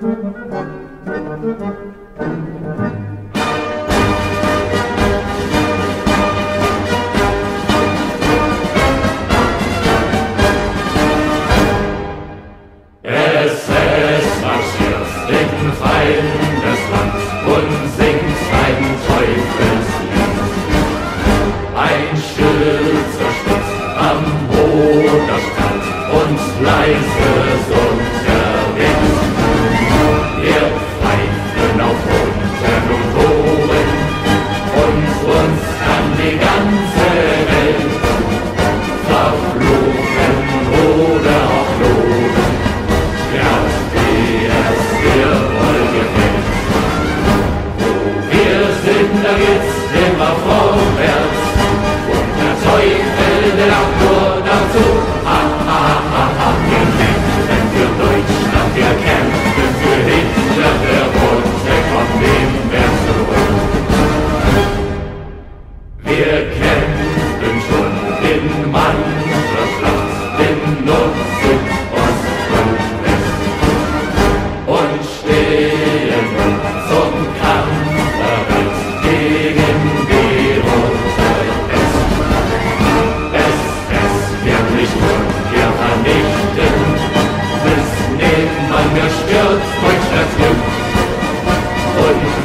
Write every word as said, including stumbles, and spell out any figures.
S S marschiert in fremdes Land und singt ein Teufelslied. Ein Schild zerstört am Moderstrand und leise summt der Wind. Wir pfeifen auf Unten und Ohren und uns kann die ganze Welt verfluchen oder auch loben. Ja, wie es dir wohl gefällt. Wo wir sind, da geht's immer vorwärts. Und der Teufel, der lacht nur dazu. Ha, ha, ha, ha, wir kämpfen für Deutschland, wir kämpfen für Hitler, der Rote kommt nimmer zurück. Wir kämpfen schon in mancher Schlacht, in Nord, Süd, Ost und West. Und stehen zum Kampf bereit gegen die rote Pest. S S wird nicht nur wir vernichten, bis niemand mehr stört Deutschlands Glück. Und